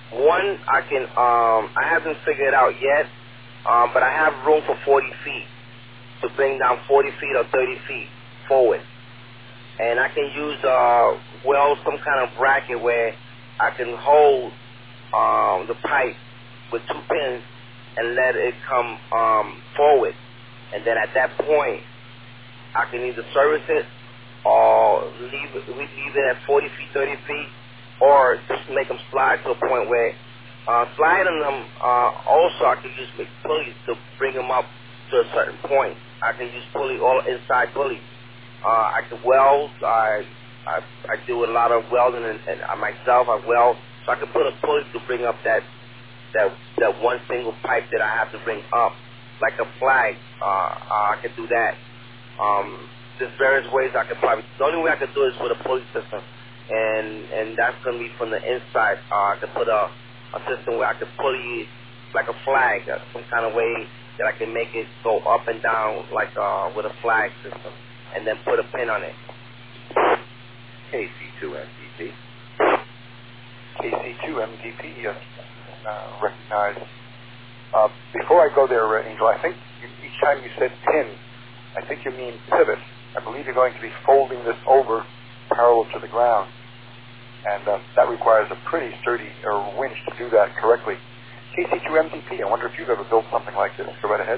One, I haven't figured it out yet, but I have room for 40 feet to bring down 40 feet or 30 feet forward. And I can use, some kind of bracket where I can hold the pipe with two pins and let it come forward. And then at that point, I can either service it or leave it at 40 feet, 30 feet, or just make them slide to a point where sliding them, also I can use pulleys to bring them up to a certain point. I can use all inside pulleys. I can weld. I do a lot of welding and myself. I weld, so I can put a pulley to bring up that one single pipe that I have to bring up, like a flag. I can do that. There's various ways I could probably. The only way I could do it is with a pulley system, and that's going to be from the inside. I could put a system where I could pulley like a flag, some kind of way that I can make it go up and down like with a flag system, and then put a pin on it. KC2MDP. KC2MDP, recognized. Before I go there, Angel, I think each time you said pin, I think you mean pivot. I believe you're going to be folding this over parallel to the ground. And that requires a pretty sturdy winch to do that correctly. KC2MDP, I wonder if you've ever built something like this. Go right ahead.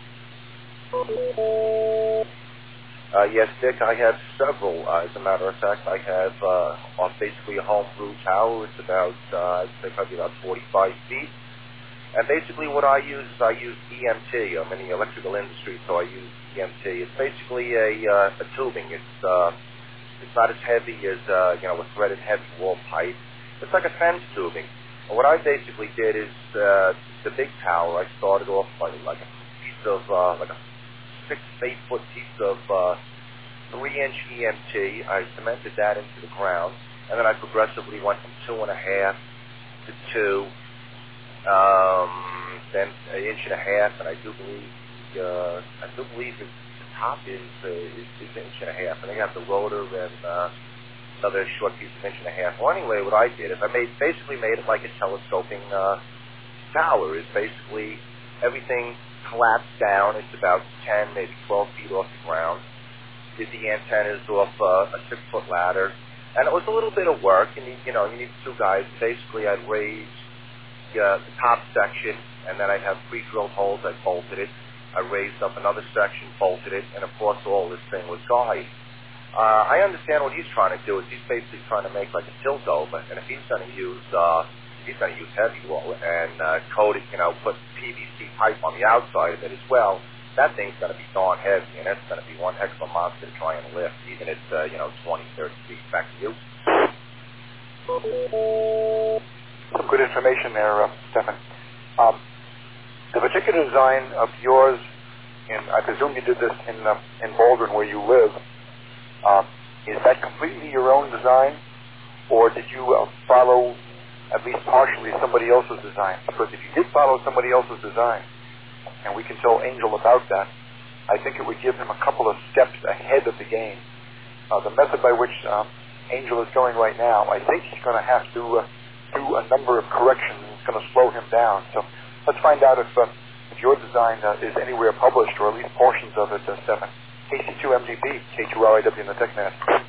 Yes, Dick, I have several. As a matter of fact, I have basically a homebrew tower. It's about, I'd say probably about 45 feet. And basically what I use is I use EMT. I'm in the electrical industry, so I use EMT. It's basically a tubing. It's not as heavy as, a threaded heavy wall pipe. It's like a fence tubing. And what I basically did is, the big tower, I started off by like a piece of, like a 6 to 8 foot piece of 3-inch EMT. I cemented that into the ground, and then I progressively went from 2.5 to 2, then 1.5 inches, and I do believe the top is 1.5 inches, and then you have the rotor and another short piece of 1.5 inches. Well, anyway, what I did is I basically made it like a telescoping tower. It's basically everything collapsed down. It's about 10, maybe 12 feet off the ground. Did the antennas off a 6-foot ladder, and it was a little bit of work. You need 2 guys. Basically, I'd raise the top section, and then I'd have pre-drilled holes. I bolted it. I raised up another section, bolted it, and of course, all this thing was guide. I understand what he's trying to do. Is he's basically trying to make like a tilt over, and if he's going to use heavy wall and coat it, put PVC pipe on the outside of it as well, that thing's going to be darn heavy, and that's going to be one heck of a monster to try and lift, even at 20, 30 feet. Back to you. Some good information there, Stefan. The particular design of yours, I presume you did this in Baldwin where you live, is that completely your own design, or did you follow at least partially somebody else's design? Because if you did follow somebody else's design, and we can tell Angel about that, I think it would give him a couple of steps ahead of the game. The method by which Angel is going right now, I think he's going to have to do a number of corrections. It's going to slow him down. So let's find out if your design is anywhere published, or at least portions of it, Stefan. KC2MDP, K2RIW in the TechNet.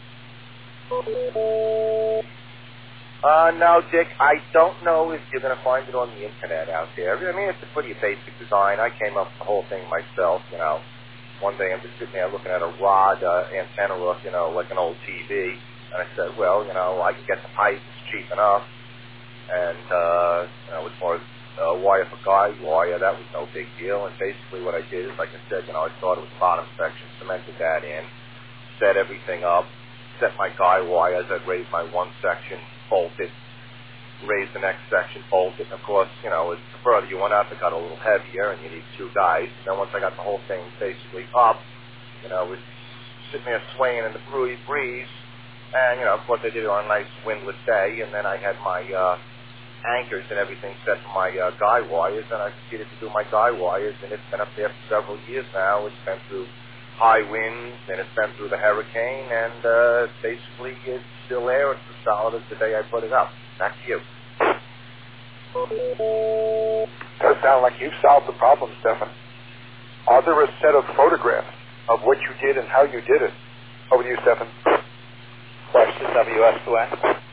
No, Dick, I don't know if you're going to find it on the internet out there. I mean, it's a pretty basic design. I came up with the whole thing myself, One day I'm just sitting there looking at a rod antenna roof, like an old TV, and I said, well, I can get the pipe, it's cheap enough, and, as far as wire for guide wire, that was no big deal, and basically what I did is, like I said, I started with the bottom section, cemented that in, set everything up, set my guide wires, I'd raise my one section, bolt it, raise the next section, bolt it, and of course, as the further you went up, it got a little heavier, and you need 2 guys, and then once I got the whole thing basically up, it was sitting there swaying in the breeze, and, of course, I did it on a nice windless day, and then I had my anchors and everything set for my guide wires, and I proceeded to do my guide wires, and it's been up there for several years now. It's been through high winds, and it's been through the hurricane, and basically it's still there. It's as solid as the day I put it up. Back to you. Does sound like you've solved the problem, Stefan. Are there a set of photographs of what you did and how you did it? Over to you, Stefan. Question, WS2N.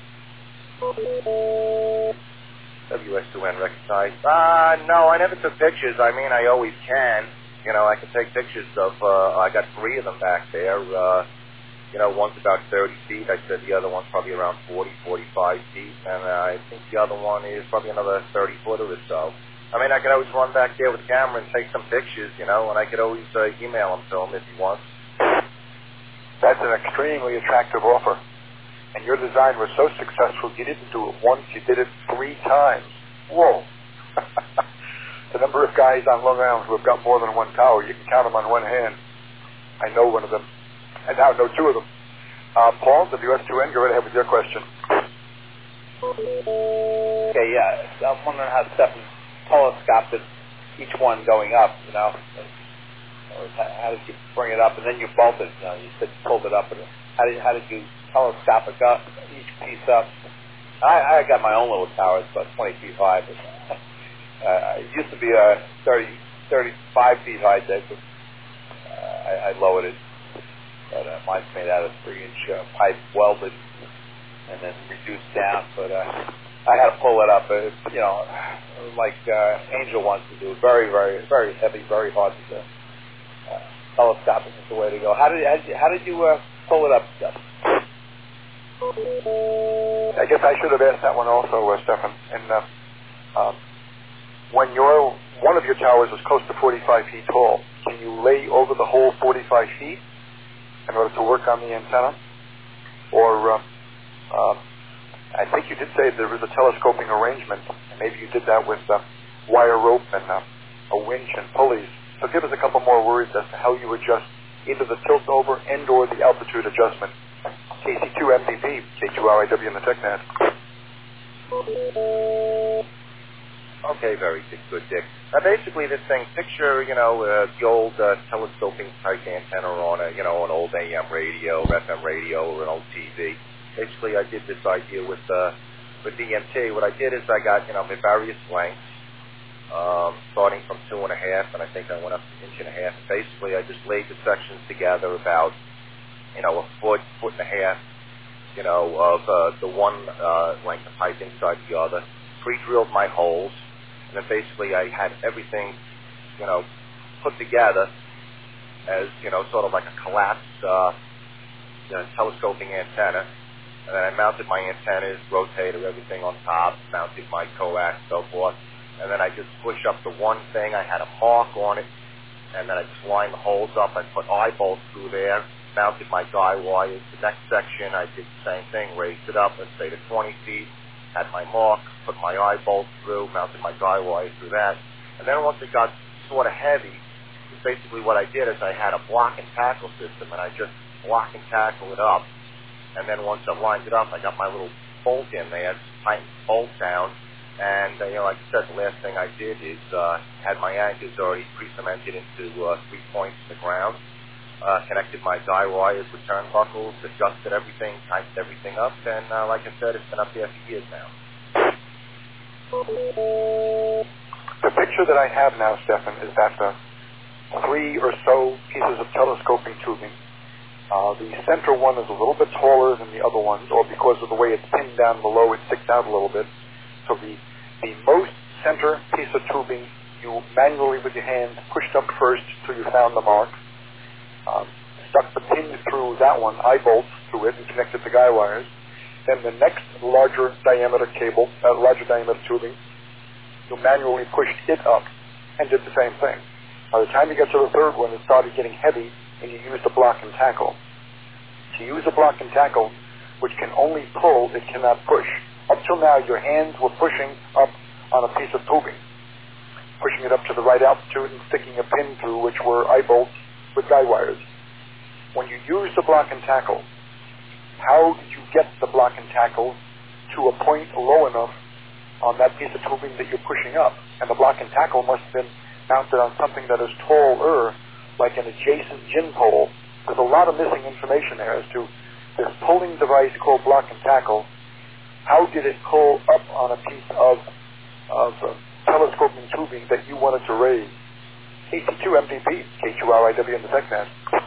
WS2N recognized. No, I never took pictures. I mean, I always can. You know, I can take pictures of, I got 3 of them back there. You know, one's about 30 feet. I said the other one's probably around 40, 45 feet. And I think the other one is probably another 30-footer or so. I mean, I could always run back there with a camera and take some pictures, you know, and I could always email them to him if he wants. That's an extremely attractive offer. And your design was so successful, you didn't do it once, you did it 3 times. Whoa. The number of guys on Long Island who have got more than one tower, you can count them on one hand. I know one of them. I now know 2 of them. Paul, WS2N, go right ahead with your question. Okay, yeah. I'm wondering how Stefan telescoped each one going up, you know. How did you bring it up, and then you bolted, you know, you said you pulled it up, and how did you telescopic up each piece up? I got my own little tower, it's about 20 feet high, but it used to be 35 feet high, but I lowered it. But mine's made out of 3-inch pipe welded and then reduced down, but I had to pull it up, you know, like Angel wants to do. Very, very, very heavy, very hard to do. Telescopic is the way to go. How did you pull it up, Steph? I guess I should have asked that one also, Stefan. And when one of your towers is close to 45 feet tall, can you lay over the whole 45 feet in order to work on the antenna? Or I think you did say there was a telescoping arrangement, and maybe you did that with wire rope and a winch and pulleys. So give us a couple more words as to how you adjust either the tilt over and or the altitude adjustment. KC2MDP, K2RIW in the TechNet. Okay, very good, Dick. Basically, this thing, picture, you know, the old telescoping type antenna on an old AM radio, FM radio, or an old TV. Basically, I did this idea with DMT. What I did is I got, you know, my various lengths, starting from 2.5, and I think I went up to 1.5 inches. Basically, I just laid the sections together about, you know, a foot and a half, you know, of the one length of pipe inside the other. Pre-drilled my holes, and then basically I had everything, you know, put together as, you know, sort of like a collapsed telescoping antenna. And then I mounted my antennas, rotator, everything on top, mounted my coax, so forth. And then I just pushed up the one thing. I had a mark on it, and then I just lined the holes up. I put eye bolts through there, mounted my guy wires. The next section, I did the same thing, raised it up, let's say to 20 feet, had my mark, put my eye bolts through, mounted my guy wires through that. And then once it got sort of heavy, basically what I did is I had a block and tackle system, and I just block and tackle it up. And then once I lined it up, I got my little bolt in there, tightened the bolt down. And, you know, like I said, the last thing I did is had my anchors already pre-cemented into 3 points in the ground, connected my guy wires with turnbuckles, adjusted everything, tightened everything up, and like I said, it's been up there for years now. The picture that I have now, Stefan, is that 3 or so pieces of telescoping tubing. The center one is a little bit taller than the other ones, or because of the way it's pinned down below, it sticks out a little bit. So the most center piece of tubing, you manually with your hands pushed up first till you found the mark. Stuck the pin through that one, eye bolts through it, and connected the guy wires. Then the next larger diameter cable, larger diameter tubing, you manually pushed it up and did the same thing. By the time you get to the third one, it started getting heavy, and you used a block and tackle. To use a block and tackle, which can only pull, it cannot push. Up till now, your hands were pushing up on a piece of tubing, pushing it up to the right altitude and sticking a pin through, which were eye bolts with guy wires. When you use the block and tackle, how did you get the block and tackle to a point low enough on that piece of tubing that you're pushing up? And the block and tackle must have been mounted on something that is taller, like an adjacent gin pole. There's a lot of missing information there as to this pulling device called block and tackle. How did it pull up on a piece of tubing that you wanted to raise. KC2MDP, K2RIW in the TechNet.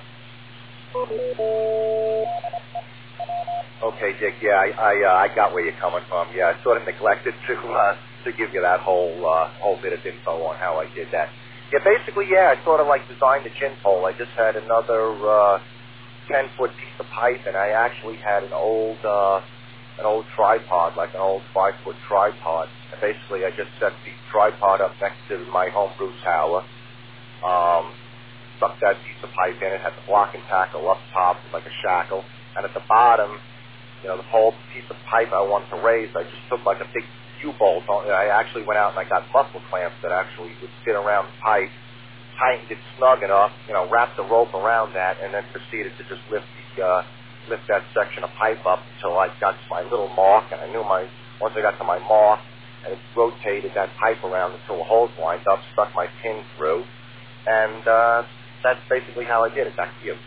Okay, Dick. Yeah, I got where you're coming from. Yeah, I sort of neglected to give you that whole bit of info on how I did that. Yeah, basically, yeah, I sort of like designed the chin pole. I just had another 10-foot piece of pipe, and I actually had an old tripod, like an old 5-foot tripod. And basically, I just set the tripod up next to my homebrew tower. Stuck that piece of pipe in it, had the block and tackle up top like a shackle, and at the bottom, you know, the whole piece of pipe I wanted to raise, I just took like a big U-bolt. I actually went out and I got muscle clamps that actually would fit around the pipe, tightened it snug enough, you know, wrapped the rope around that, and then proceeded to just lift that section of pipe up until I got to my little mark, and I knew once I got to my mark, and it rotated that pipe around until the hose lined up, stuck my pin through, and that's basically how I did it. Back to you.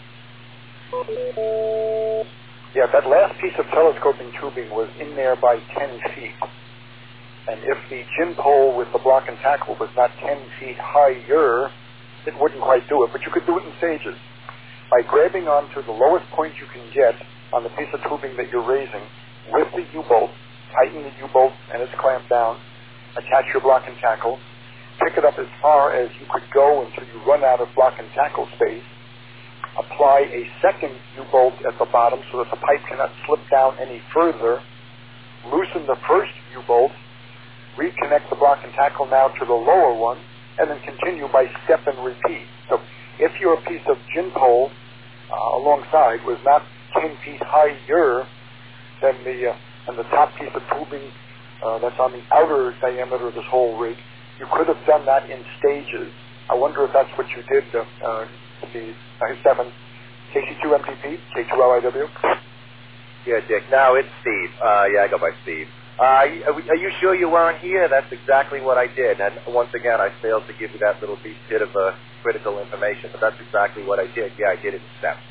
Yeah, that last piece of telescoping tubing was in there by 10 feet. And if the gin pole with the block and tackle was not 10 feet higher, it wouldn't quite do it. But you could do it in stages. By grabbing onto the lowest point you can get on the piece of tubing that you're raising with the U-bolt, tighten the U-bolt and it's clamped down, attach your block and tackle, pick it up as far as you could go until you run out of block and tackle space, apply a second U-bolt at the bottom so that the pipe cannot slip down any further, loosen the first U-bolt, reconnect the block and tackle now to the lower one, and then continue by step and repeat. So if your piece of gin pole alongside was not 10 feet higher than the top piece of tubing that's on the outer diameter of this whole rig, you could have done that in stages. I wonder if that's what you did, Steve. Stefan, KC2MDP, K2LIW. Yeah, Dick. No, it's Steve. Yeah, I go by Steve. Are you sure you weren't here? That's exactly what I did. And once again, I failed to give you that little bit of critical information, but that's exactly what I did. Yeah, I did it in steps.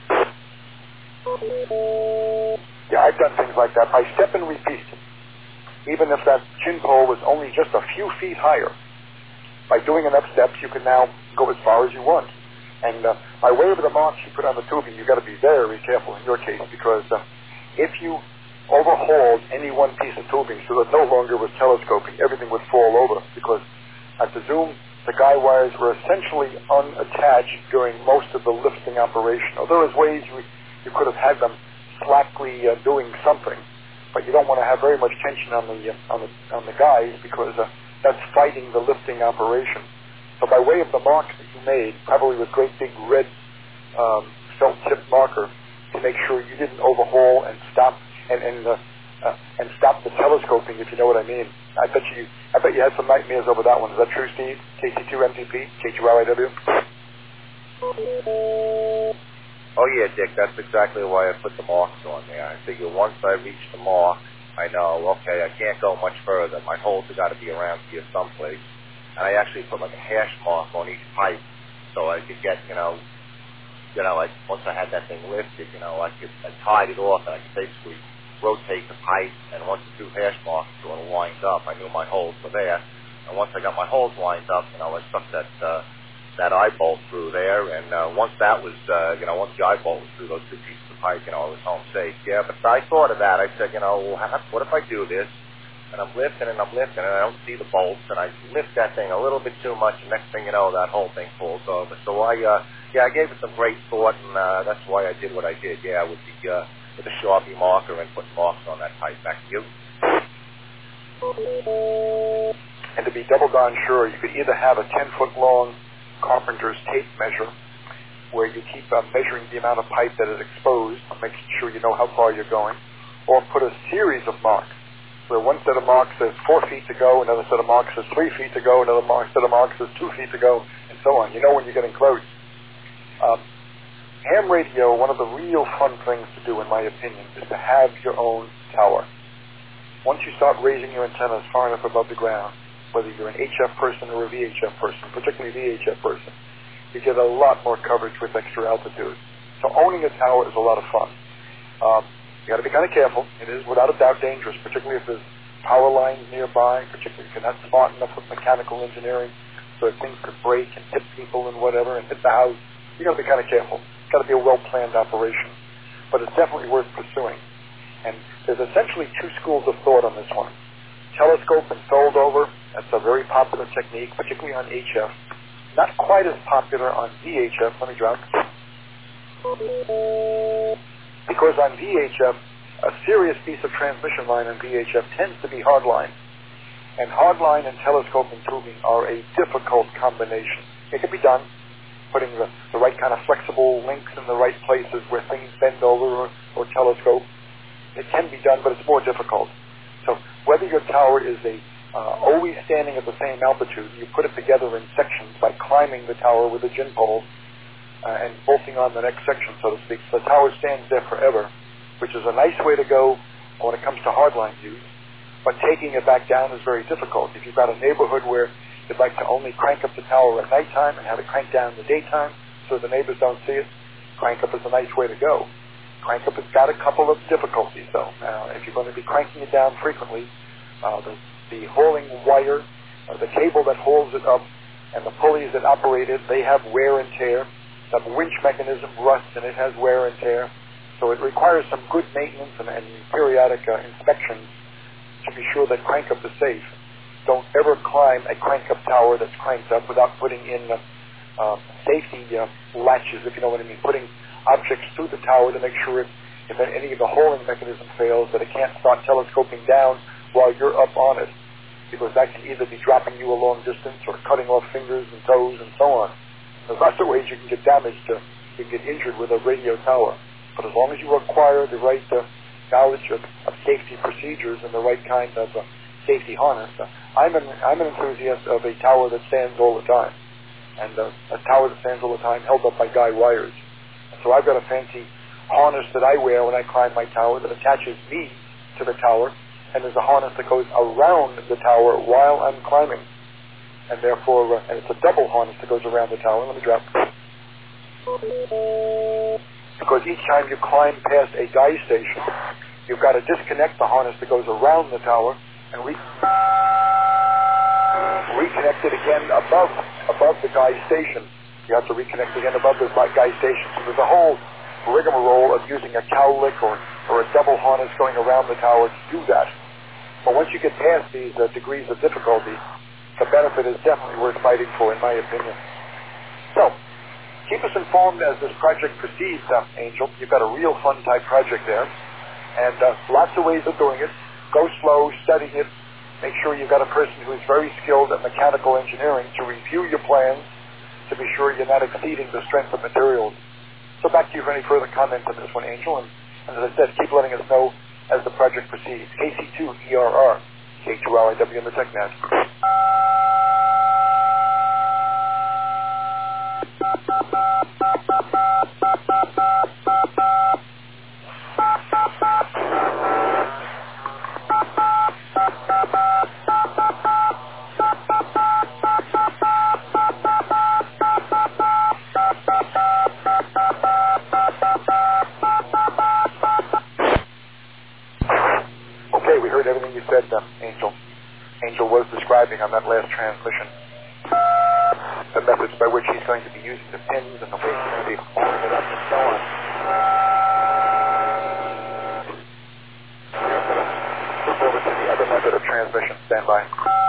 Yeah, I've done things like that. I step and repeat. Even if that chin pole was only just a few feet higher, by doing enough steps, you can now go as far as you want. And by way of the marks you put on the tubing, you've got to be very careful in your case, because if you overhauled any one piece of tubing so that no longer was telescoping, everything would fall over, because I presume the guy wires were essentially unattached during most of the lifting operation. Although there's ways you could have had them slackly doing something, but you don't want to have very much tension on the guys, because that's fighting the lifting operation. So by way of the mark that you made, probably with great big red felt tip marker, to make sure you didn't overhaul and stop and stop the telescoping, if you know what I mean. I bet you had some nightmares over that one. Is that true, Steve? KC2MDP, K2LIW. Oh yeah, Dick. That's exactly why I put the marks on there. I figure once I reach the mark, I know, okay, I can't go much further. My holes have got to be around here someplace. And I actually put like a hash mark on each pipe, so I could get, like once I had that thing lifted, I tied it off, and I could basically rotate the pipe, and once the two hash marks sort of lined up, I knew my holes were there. And once I got my holes lined up, I stuck that eye bolt through there, and once that was, once the eye bolt was through those two pieces of pipe, I was home safe. Yeah, but I thought of that. I said, what if I do this? And I'm lifting, and I don't see the bolts, and I lift that thing a little bit too much, and next thing you know, that whole thing falls over. So I gave it some great thought, and that's why I did what I did. Yeah, with the Sharpie marker and put marks on that pipe. Back to you. And to be double darn sure, you could either have a 10-foot long carpenter's tape measure, where you keep measuring the amount of pipe that is exposed, making sure you know how far you're going, or put a series of marks, where one set of marks says 4 feet to go, another set of marks says 3 feet to go, another set of marks says 2 feet to go, and so on. You know when you're getting close. Ham radio, one of the real fun things to do, in my opinion, is to have your own tower. Once you start raising your antennas far enough above the ground, whether you're an HF person or a VHF person, particularly VHF person, you get a lot more coverage with extra altitude. So owning a tower is a lot of fun. You got to be kind of careful. It is without a doubt dangerous, particularly if there's power lines nearby, particularly if you're not smart enough with mechanical engineering, so that things could break and hit people and whatever and hit the house. You got to be kind of careful. It's got to be a well-planned operation. But it's definitely worth pursuing. And there's essentially two schools of thought on this one. Telescope and fold over, that's a very popular technique, particularly on HF. Not quite as popular on VHF. Let me drop. Because on VHF, a serious piece of transmission line on VHF tends to be hardline. And hardline and telescoping tubing are a difficult combination. It can be done, putting the right kind of flexible links in the right places where things bend over or telescope. It can be done, but it's more difficult. So whether your tower is always standing at the same altitude, you put it together in sections by climbing the tower with a gin pole and bolting on the next section, so to speak. So the tower stands there forever, which is a nice way to go when it comes to hardline use. But taking it back down is very difficult. If you've got a neighborhood where you'd like to only crank up the tower at nighttime and have it crank down in the daytime so the neighbors don't see it, crank up is a nice way to go. Crank up has got a couple of difficulties, though. Now, if you're going to be cranking it down frequently, the hauling wire, the cable that hauls it up, and the pulleys that operate it, they have wear and tear. The winch mechanism rusts, and it has wear and tear. So it requires some good maintenance and periodic inspections to be sure that crank-up is safe. Don't ever climb a crank-up tower that's cranked up without putting in safety latches, if you know what I mean, putting objects through the tower to make sure if any of the hauling mechanism fails, that it can't start telescoping down while you're up on it, because that can either be dropping you a long distance or cutting off fingers and toes and so on. There's lots of ways you can get damaged, you can get injured with a radio tower. But as long as you acquire the right knowledge of safety procedures and the right kind of safety harness, I'm an enthusiast of a tower that stands all the time, and a tower that stands all the time held up by guy wires. So I've got a fancy harness that I wear when I climb my tower that attaches me to the tower, and there's a harness that goes around the tower while I'm climbing. And therefore, and it's a double harness that goes around the tower. Let me drop. Because each time you climb past a guy station, you've got to disconnect the harness that goes around the tower and reconnect it again above the guy station. You have to reconnect again above the guy station. So there's a whole rigmarole of using a cowlick or a double harness going around the tower to do that. But once you get past these degrees of difficulty, the benefit is definitely worth fighting for, in my opinion. So, keep us informed as this project proceeds, Angel. You've got a real fun-type project there, and lots of ways of doing it. Go slow, study it. Make sure you've got a person who's very skilled at mechanical engineering to review your plans to be sure you're not exceeding the strength of materials. So back to you for any further comments on this one, Angel. And as I said, keep letting us know as the project proceeds. KC2ERR, K2RIW in the TechNet. Everything you said, Angel. Angel was describing on that last transmission the methods by which he's going to be using the pins and the way he's going to be holding it up and so on. We're going to move over to the other method of transmission. Stand by.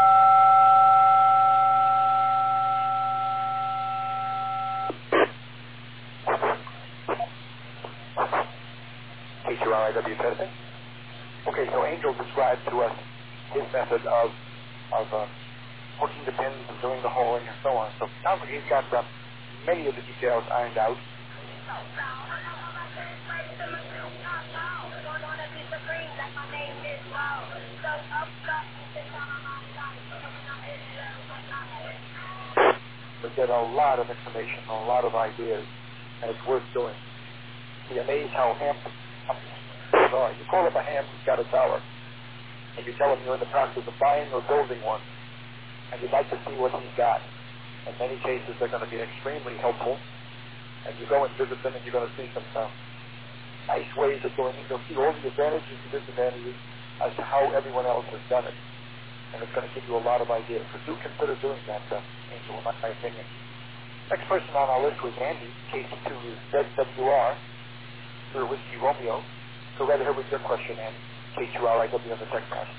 K2RIW testing. Okay, so Angel described to us his method of hooking the pins and doing the hauling and so on. So it sounds like he's got many of the details ironed out. We get a lot of information, a lot of ideas, and it's worth doing. Be amazed how you call up a ham who's got a tower, and you tell him you're in the process of buying or building one, and you'd like to see what he's got. In many cases, they're going to be extremely helpful, and you go and visit them, and you're going to see some nice ways of doing it. You'll see all the advantages and disadvantages as to how everyone else has done it. And it's going to give you a lot of ideas. So do consider doing that, Angel, in my opinion. Next person on our list was Andy. KC2 is ZWR. You're Whiskey Romeo. Go right ahead with your question, Andy. K2RIW on the text message.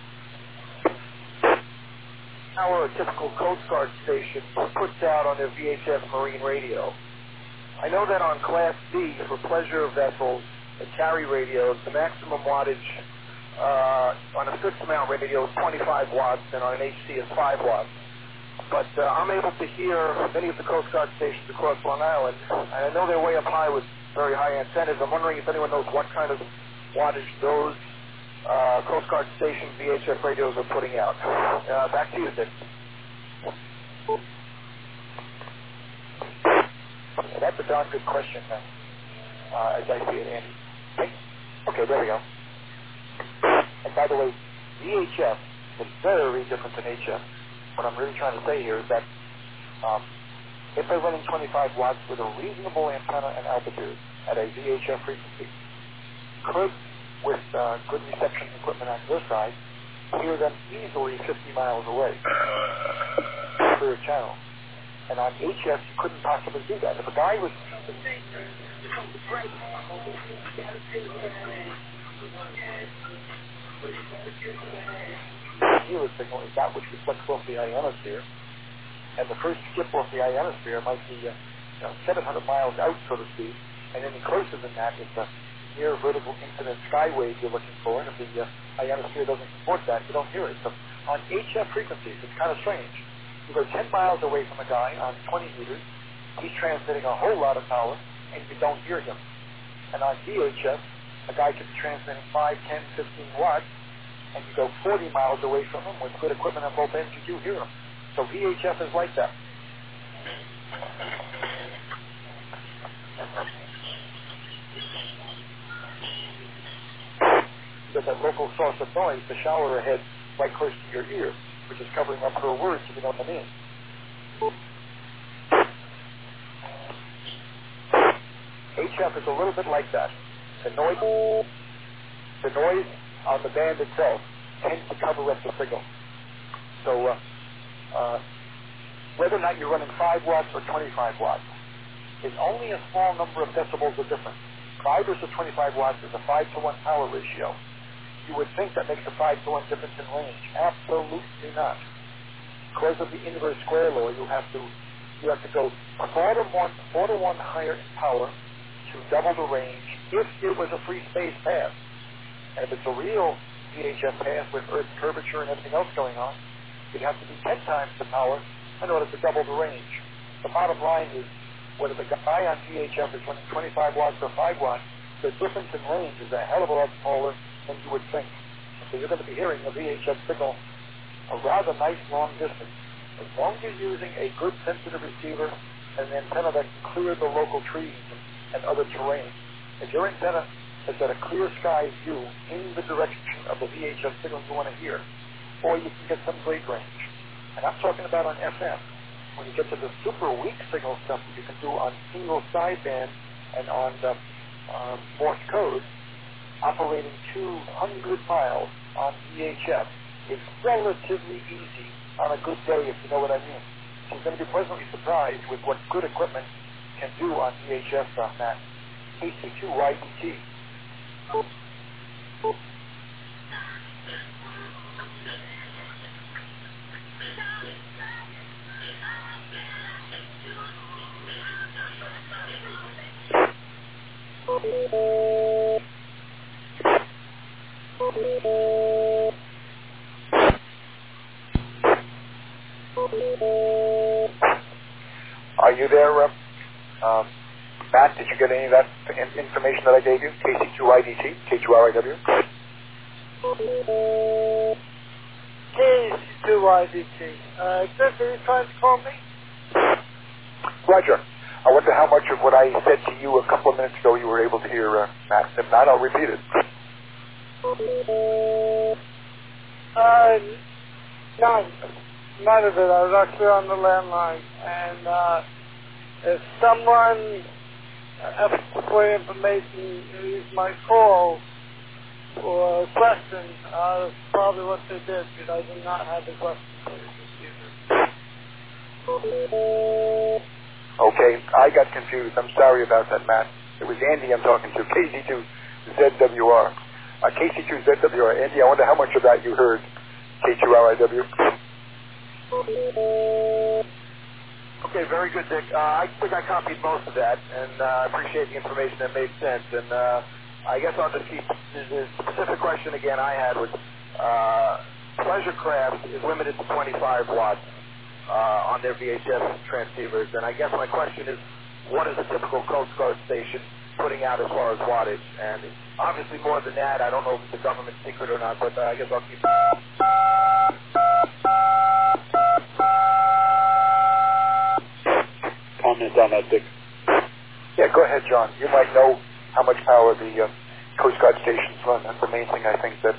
Our typical Coast Guard station puts out on their VHF marine radio. I know that on Class D, for pleasure vessels that carry radios, the maximum wattage on a fixed mount radio is 25 watts, and on an HC is 5 watts. But I'm able to hear many of the Coast Guard stations across Long Island, and I know they're way up high with very high antennas. I'm wondering if anyone knows what kind of wattage those Coast Guard station VHF radios are putting out. Back to you, Dick. That's a darn good question, as I see it, Andy. Okay, there we go. And by the way, VHF is very different than HF. What I'm really trying to say here is that if they're running 25 watts with a reasonable antenna and altitude at a VHF frequency, could, with good reception equipment on your side, hear them easily 50 miles away, clear channel. And on HF, you couldn't possibly do that. If a guy was... Healer signal is that which reflects off the ionosphere, and the first skip off the ionosphere might be 700 miles out, so to speak, and any closer than that is the near vertical incident sky wave you're looking for, and if the ionosphere doesn't support that, you don't hear it. So on HF frequencies, it's kind of strange. You go 10 miles away from a guy on 20 meters, he's transmitting a whole lot of power, and you don't hear him. And on VHF, a guy could be transmitting 5, 10, 15 watts, and you go 40 miles away from him with good equipment on both ends, you do hear him. So VHF is like that. You got that local source of noise, the shower ahead, right close to your ear, which is covering up her words, if you know what I mean. HF is a little bit like that. The noise on the band itself tends to cover up the signal. So whether or not you're running 5 watts or 25 watts is only a small number of decibels of difference. 5 versus 25 watts is a 5-to-1 power ratio. You would think that makes a 5-to-1 difference in range. Absolutely not. Because of the inverse square law, you have to go 4 to 1 higher in power to double the range if it was a free space path. And if it's a real VHF path with Earth curvature and everything else going on, you'd have to be 10 times the power in order to double the range. The bottom line is, whether the guy on VHF is running 25 watts or 5 watts, the difference in range is a hell of a lot smaller than you would think. So you're going to be hearing a VHF signal a rather nice long distance. As long as you're using a good sensitive receiver and an antenna that can clear the local trees and other terrain. If your antenna has got a clear sky view in the direction of the VHF signal you want to hear, boy, you can get some great range. And I'm talking about on FM. When you get to the super weak signal stuff that you can do on single sideband and on Morse code, operating 200 miles on VHF is relatively easy on a good day, if you know what I mean. So you're going to be pleasantly surprised with what good equipment can do on VHF on that KC2YDT. Are you there, Matt? Did you get any of that information that I gave you? KC2IDT, K2RIW? KC2IDT. Cliff, are you trying to call me? Roger. I wonder how much of what I said to you a couple of minutes ago you were able to hear, Matt. If not, I'll repeat it. None of it. I was actually on the landline. And if someone asks for information, use my call, or a question. That's probably what they did, because I did not have the question for you this evening. Okay, I got confused. I'm sorry about that, Matt. It was Andy I'm talking to, KC2ZWR. KC2ZWR. Andy, I wonder how much of that you heard, K2RIW. Okay, very good, Dick. I think I copied most of that, and I appreciate the information that made sense. And I guess I'll just keep the specific question again I had was Pleasure Craft is limited to 25 watts on their VHF transceivers. And I guess my question is, what is a typical Coast Guard station putting out as far as wattage? And obviously more than that. I don't know if it's a government secret or not, but I guess I'll keep... Comment on that, Dick? Yeah, go ahead, John. You might know how much power the Coast Guard stations run. That's the main thing I think that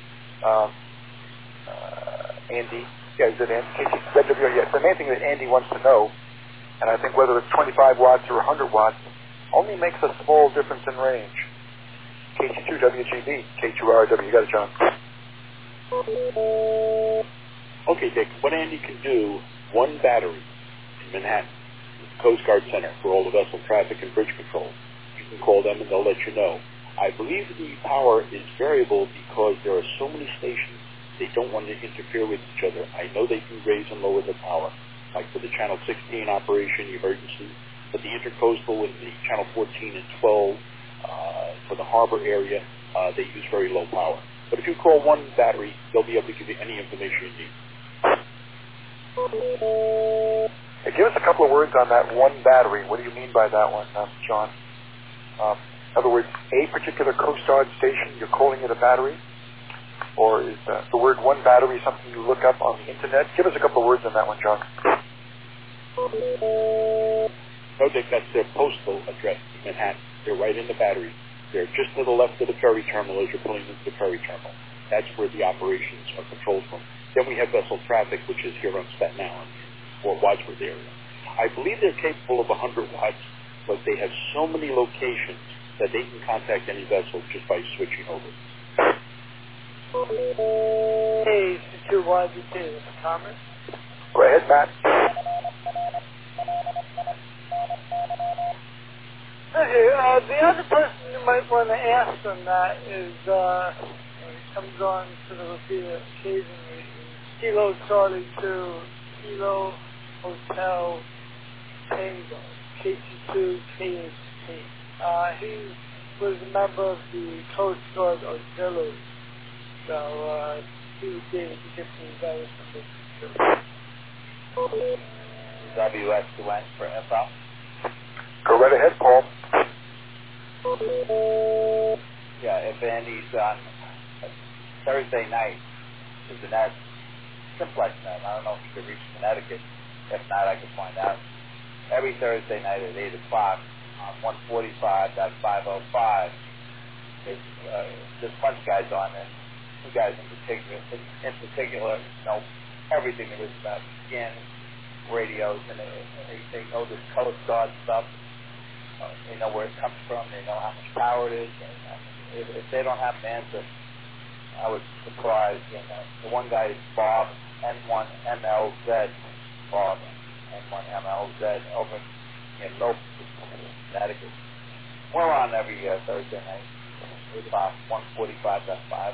Andy, is it Andy? KCZWR, yes, the main thing that Andy wants to know, and I think whether it's 25 watts or 100 watts, only makes a small difference in range. KC2WGB, K2RW, you got it, John. Okay, Dick, what Andy can do, one battery in Manhattan, Coast Guard Center for all the vessel traffic and bridge control. You can call them and they'll let you know. I believe the power is variable because there are so many stations, they don't want to interfere with each other. I know they do raise and lower the power, like for the Channel 16 operation, emergency, but the intercoastal and the Channel 14 and 12 for the harbor area, they use very low power. But if you call one battery, they'll be able to give you any information you need. Hey, give us a couple of words on that one battery. What do you mean by that one, John? In other words, a particular Coast Guard station, you're calling it a battery? Or is the word one battery something you look up on the internet? Give us a couple of words on that one, John. No, Dick, that's their postal address in Manhattan. They're right in the battery. They're just to the left of the ferry terminal as you're pulling into the ferry terminal. That's where the operations are controlled from. Then we have vessel traffic, which is here on Staten Island, or Wadsworth area. I believe they're capable of 100 watts, but they have so many locations that they can contact any vessel just by switching over. Hey, C2YGT, comment? Go ahead, Matt. Okay, the other person you might want to ask on that is, when it comes on to the repeater occasionally, Kilo Charlie 2, Kilo Hotel Tango, KC2 KHT. He was a member of the Coast Guard Auxiliary, so he would be able to get some better information. WS2N for info. Go right ahead, Paul. Yeah, if Andy's on Thursday night, is the net simplex net. I don't know if you could reach Connecticut. If not, I can find out. Every Thursday night at 8 o'clock on 145.505, there's a bunch of guys on, and two guys in particular know everything there is about skin, radios, and they know this Coast Guard stuff. They know where it comes from. They know how much power it is. And if they don't have an answer, I was surprised. And the one guy is Bob N1MLZ. Bob N1MLZ over in Milford, Connecticut. We're on every Thursday night. It's about 145.505.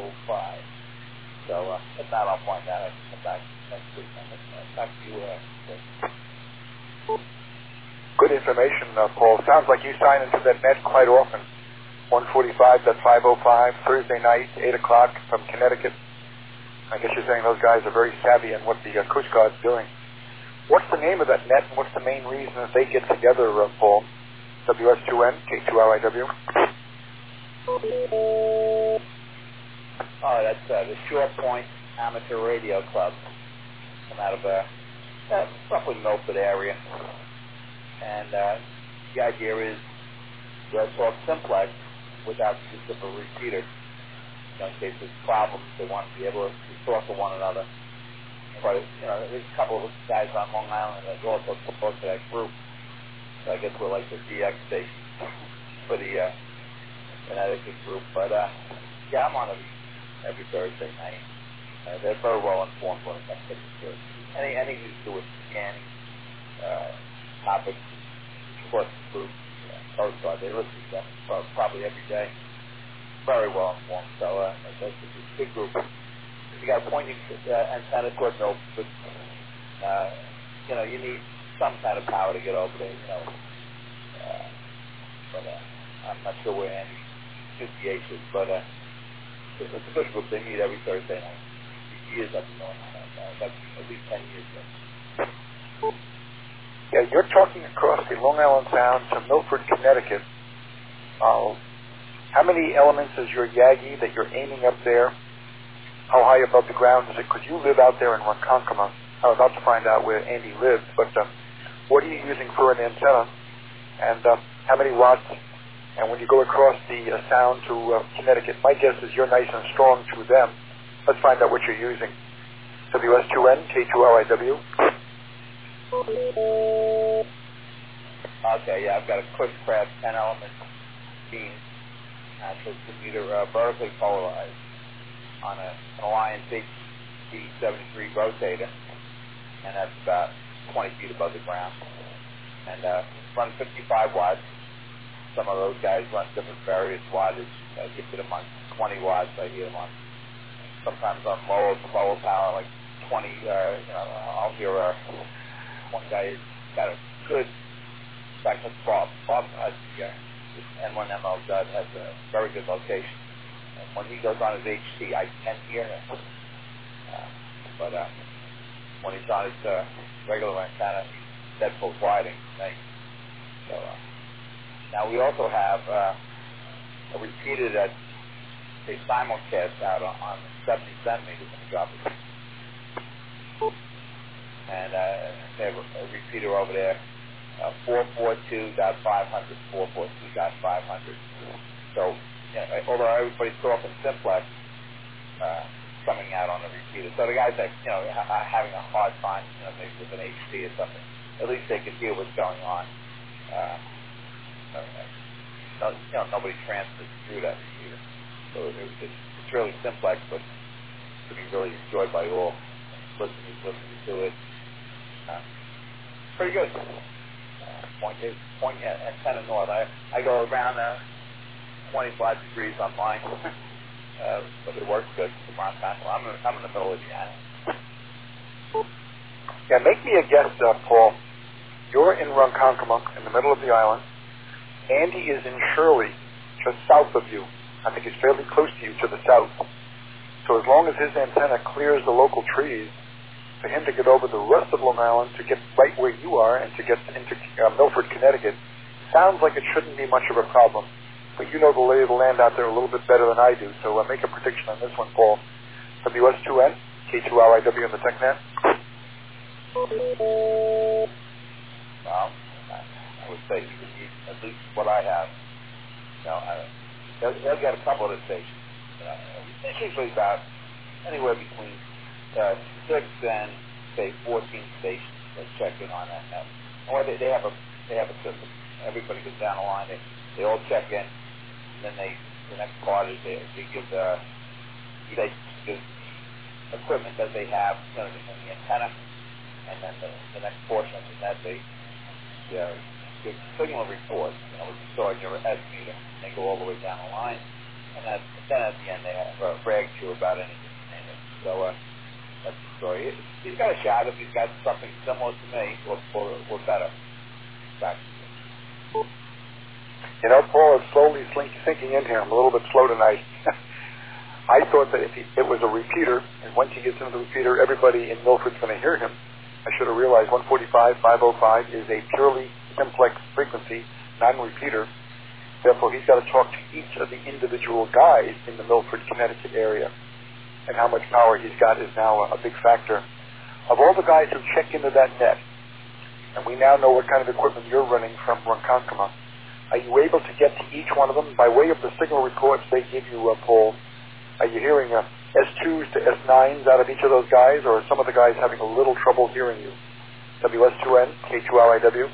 So if not, I'll find out. I can come back next week. Back to you. Good information, Paul. Sounds like you sign into that net quite often. 145.505, Thursday night, 8 o'clock from Connecticut. I guess you're saying those guys are very savvy in what the Coast Guard's doing. What's the name of that net, and what's the main reason that they get together, Paul? WS2N, K2RIW? Oh, that's the Shore Point Amateur Radio Club. Come out of roughly Milford area. And the idea is to talk simplex without the use of a repeater. In case there's problems, they want to be able to talk to one another. But, there's a couple of guys on Long Island that also support to that group. So I guess we're like the DX station for the Connecticut group. But Yeah, I'm on every Thursday night. They're very well informed when it comes to anything to do with scanning topics, sports groups, Coast Guard. They listen to them probably every day. Very well informed. So that's a big group. If you got a pointing antenna towards Milford, you need some kind of power to get over there. But I'm not sure where Andy's QTH is, but it's a good group. They meet every Thursday night. Years up and going on. That's at least 10 years ago. Yeah, you're talking across the Long Island Sound to Milford, Connecticut. How many elements is your Yagi that you're aiming up there? How high above the ground is it? Because you live out there in Ronkonkoma. I was about to find out where Andy lives, but what are you using for an antenna? And how many watts? And when you go across the sound to Connecticut, my guess is you're nice and strong to them. Let's find out what you're using. WS2N, K2LIW. Okay, yeah, I've got a Cushcraft 10-element beam, actually, to meter vertically polarized on an Alliance HD73 rotator, and that's about 20 feet above the ground. And run 55 watts. Some of those guys run different various wattage. I get them on 20 watts. I hear them on sometimes on lower power, like 20. I'll hear one guy has got a good. In fact, that's Bob. Bob has the N1ML has a very good location. And when he goes on his HT, I can hear him. But when he's on his regular antenna, he's dead full sliding. So now we also have a repeater that they simulcast out on 70 centimeters in the drop. And they have a repeater over there, 442.500, 442.500. So, although everybody's talking simplex, coming out on the repeater. So the guys that, are having a hard time, maybe with an HD or something, at least they can hear what's going on. Nobody transmits through that repeater. So it's really simplex, but to be really enjoyed by all listening to it. Pretty good. Point antenna north. I go around 25 degrees on mine, but it works good. I'm in the middle of the island. Yeah, make me a guess, Paul. You're in Ronkonkoma, in the middle of the island. Andy is in Shirley, just south of you. I think he's fairly close to you to the south. So as long as his antenna clears the local trees, for him to get over the rest of Long Island, to get right where you are, and to get into Milford, Connecticut, sounds like it shouldn't be much of a problem. But you know the lay of the land out there a little bit better than I do, so make a prediction on this one, Paul. WS2N, K2LIW in the TechNet. Well, I would say you would need at least what I have. They'll get a couple of the stations. It's usually about anywhere between 6 and say 14 stations that check in on that net. Or they have a system. Everybody goes down the line. They all check in, and then the next part is they give the equipment that they have in the antenna, and then the next portion of the net they give signal reports. Which you saw in your S meter. They go all the way down the line, and then at the end they have brag to you about anything. So that's the story. He's got a shot if he's got something similar to me, or better. Paul is slowly sinking in here. I'm a little bit slow tonight. I thought that if it was a repeater, and once he gets into the repeater, everybody in Milford's going to hear him. I should have realized 145, 505 is a purely simplex frequency, non-repeater. Therefore, he's got to talk to each of the individual guys in the Milford, Connecticut area. And how much power he's got is now a big factor. Of all the guys who check into that net, and we now know what kind of equipment you're running from Ronkonkoma, are you able to get to each one of them? By way of the signal reports they give you, Paul, are you hearing S2s to S9s out of each of those guys, or are some of the guys having a little trouble hearing you? WS2N, K2LIW.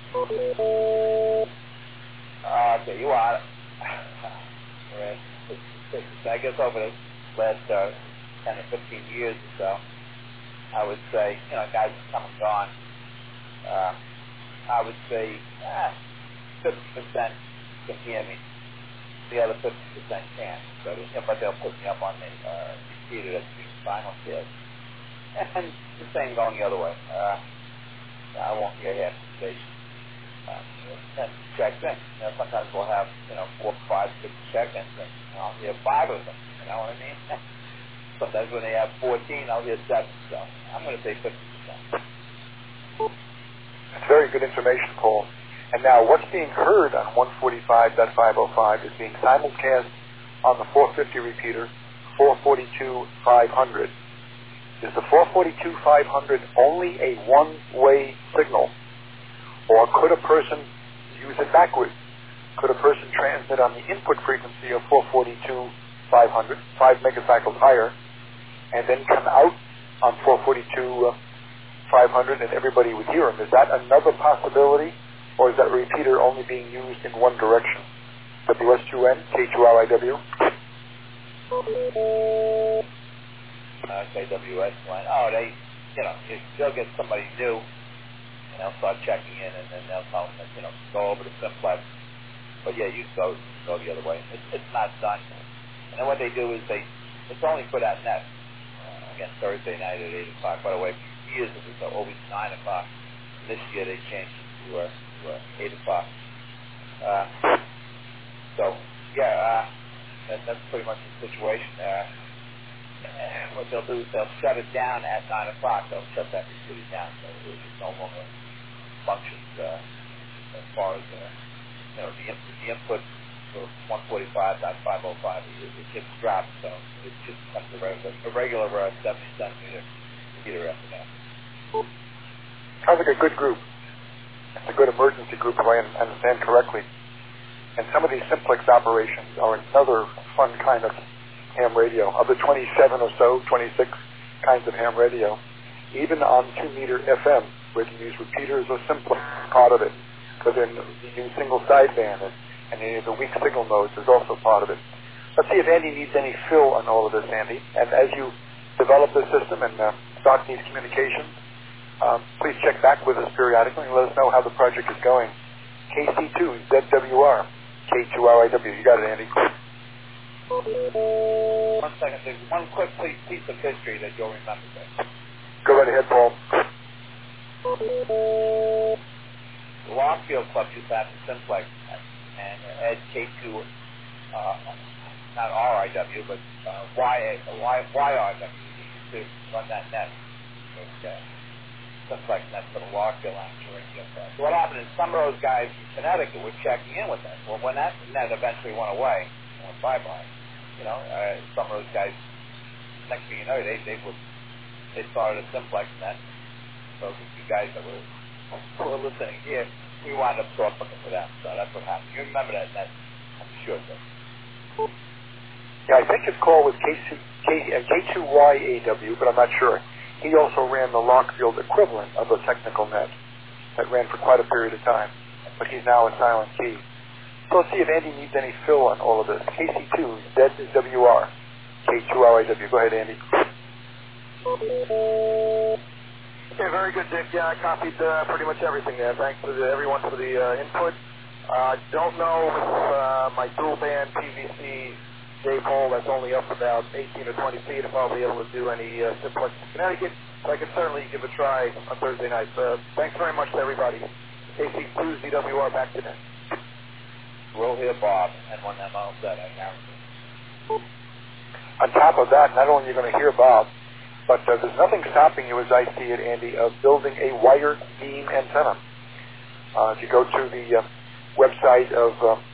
Okay, you are. I guess over the last 10 or 15 years or so, I would say, guys have come and gone. I would say 50% can hear me. The other 50% can't. So, but they'll put me up on the repeater that's being simulcast. And the same going the other way. I won't hear half the station. And checks in. Sometimes we'll have, 4, 5, 6 check-ins, and I'll hear 5 of them. You know what I mean? Sometimes when they have 14, I'll hear 7. So I'm going to say 50%. That's very good information, Paul. And now what's being heard on 145.505 is being simulcast on the 450 repeater, 442.500. Is the 442.500 only a one-way signal? Or could a person use it backwards? Could a person transmit on the input frequency of 442.500, 5 megacycles higher, and then come out on 442.500 and everybody would hear him? Is that another possibility? Or is that repeater only being used in one direction? WS2N, K2RIW. KWS1. Oh, they'll get somebody new, and they'll start checking in, and then they'll tell them that, go over to Simplex. But yeah, you go the other way. It's not done. And then what they do is it's only for that net. Again, Thursday night at 8 o'clock. By the way, for years it was always 9 o'clock. And this year they changed it to 8 o'clock. That's pretty much the situation. What they'll do is they'll shut it down at 9 o'clock. They'll shut that repeater down, so it no longer functions as far as the input for 145.505. It gets dropped, so it just becomes a regular 70 centimeter repeater after that. Sounds like a good group. It's a good emergency group, if I understand correctly. And some of these simplex operations are another fun kind of ham radio. Of the 27 or so, 26 kinds of ham radio, even on 2-meter FM, where you use repeaters or simplex, part of it. Because then you use single sideband, and any of the weak signal modes is also part of it. Let's see if Andy needs any fill on all of this, Andy. And as you develop the system and start these communications, please check back with us periodically and let us know how the project is going. KC2, ZWR, K2RIW. You got it, Andy. 1 second. There's one quick piece of history that you'll remember there. Go right ahead, Paul. The Lockfield Club used to have the simplex, and Ed K2, not RIW, but YRW. He used to run that net. Simplex net for the Lockfield amateur radio. So what happened is some of those guys in Connecticut were checking in with us. Well, when that net eventually went away, went bye-bye, some of those guys, next thing you know, they started a simplex net. So the two guys that were listening here, we wound up talking to them. So that's what happened. You remember that net, I'm sure. So. Yeah, I think his call was K2YAW, but I'm not sure. He also ran the Lockfield equivalent of a technical net that ran for quite a period of time, but he's now in silent key. So let's see if Andy needs any fill on all of this. KC2, ZWR, K2RIW. Go ahead, Andy. Okay, very good, Dick. Yeah, I copied pretty much everything there. Thanks to everyone for the input. Don't know if my dual band PVC J-pole that's only up about 18 or 20 feet, if I'll be able to do any simplex in Connecticut. But I can certainly give a try on Thursday night. Thanks very much to everybody. KC2 ZWR, back to net. We'll hear Bob, and when I'm all set, I guarantee. On top of that, not only are you going to hear Bob, but there's nothing stopping you, as I see it, Andy, of building a wire beam antenna. If you go to the website of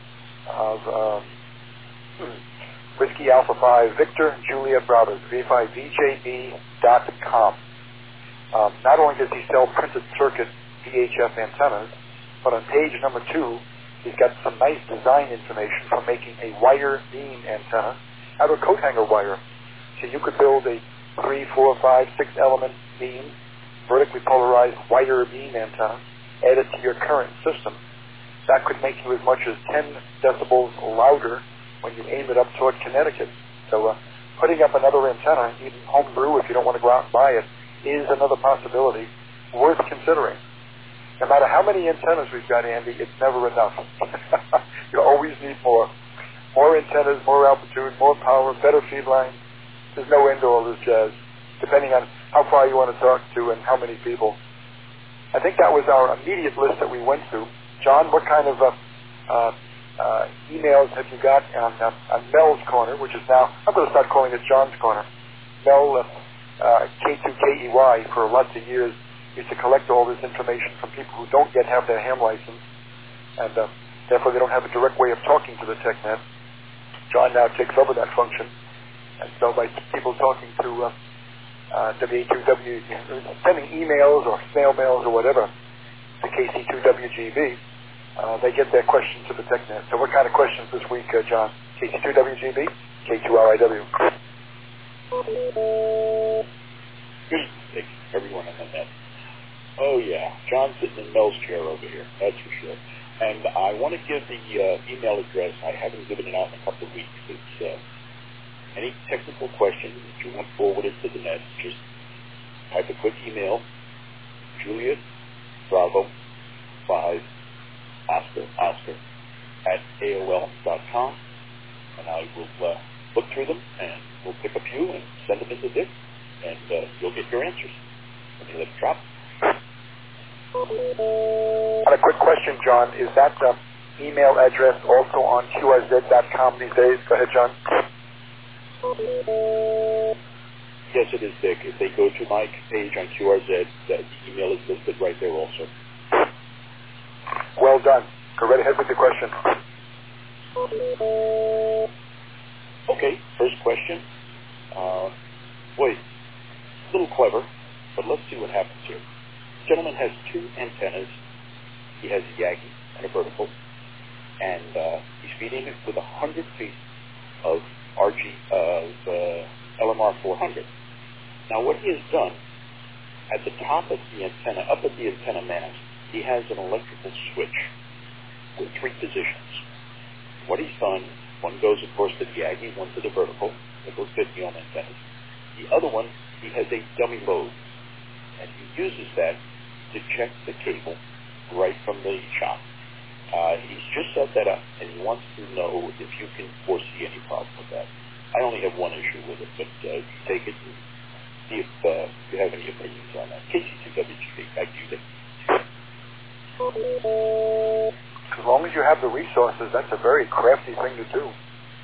Whiskey Alpha 5 Victor Juliet Bravo, V5VJB.com. Not only does he sell printed circuit VHF antennas, but on page number 2, he's got some nice design information for making a wire beam antenna out of coat hanger wire. So you could build a 3, 4, 5, 6 element beam, vertically polarized wire beam antenna, add it to your current system. That could make you as much as 10 decibels louder when you aim it up toward Connecticut. So putting up another antenna, even homebrew if you don't want to go out and buy it, is another possibility worth considering. No matter how many antennas we've got, Andy, it's never enough. You always need more. More antennas, more altitude, more power, better feed lines. There's no end to all this jazz, depending on how far you want to talk to and how many people. I think that was our immediate list that we went through. John, what kind of emails have you got on Mel's Corner, which is now, I'm going to start calling it John's Corner. Mel, K2KEY, for lots of years, used to collect all this information from people who don't yet have their ham license, and therefore they don't have a direct way of talking to the TechNet. John now takes over that function, and so by people talking to WA2W, sending emails or snail mails or whatever to KC2WGB, they get their questions to the TechNet. So what kind of questions this week, John? KC2WGB, K2RIW. Good. Thank everyone on the net. Oh, yeah. John's sitting in Mel's chair over here. That's for sure. And I want to give the email address. I haven't given it out in a couple of weeks. It's any technical question that you want forwarded to the net, just type a quick email, Juliet Bravo 5 Oscar at AOL.com, and I will look through them, and we'll pick a few and send them into Dick, and you'll get your answers. Let me let it drop. And a quick question, John. Is that email address also on QRZ.com these days? Go ahead, John. Yes, it is, Dick. If they go to my page on QRZ, the email is listed right there also. Well done. Go right ahead with your question. Okay, first question. Boy, a little clever, but let's see what happens here. The gentleman has two antennas. He has a Yagi and a vertical, and he's feeding it with 100 feet of LMR 400. Now, what he has done, at the top of the antenna, up at the antenna mast, he has an electrical switch with 3 positions. What he's done, one goes, of course, to the Yagi, one to the vertical. It goes 50 on antennas. The other one, he has a dummy load, and he uses that to check the cable right from the shop. He's just set that up, and he wants to know if you can foresee any problem with that. I only have one issue with it, but take it and see if you have any opinions on that. KC2WGB, back to you, Dick. As long as you have the resources, that's a very crafty thing to do.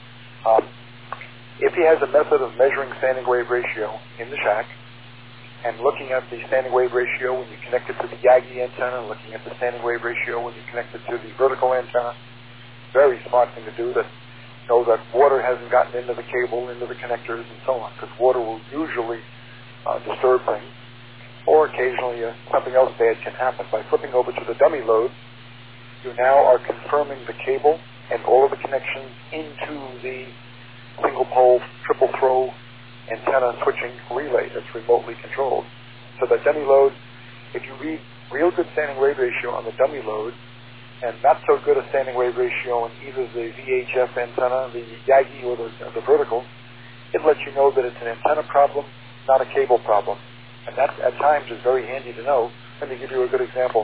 If he has a method of measuring standing wave ratio in the shack, and looking at the standing wave ratio when you connect it to the Yagi antenna, looking at the standing wave ratio when you connect it to the vertical antenna, very smart thing to do, that know that water hasn't gotten into the cable, into the connectors, and so on, because water will usually disturb things. Or occasionally something else bad can happen. By flipping over to the dummy load, you now are confirming the cable and all of the connections into the single pole, triple throw antenna switching relay that's remotely controlled. So that dummy load, if you read real good standing wave ratio on the dummy load, and not so good a standing wave ratio in either the VHF antenna, the Yagi, or the vertical, it lets you know that it's an antenna problem, not a cable problem. And that, at times, is very handy to know. Let me give you a good example.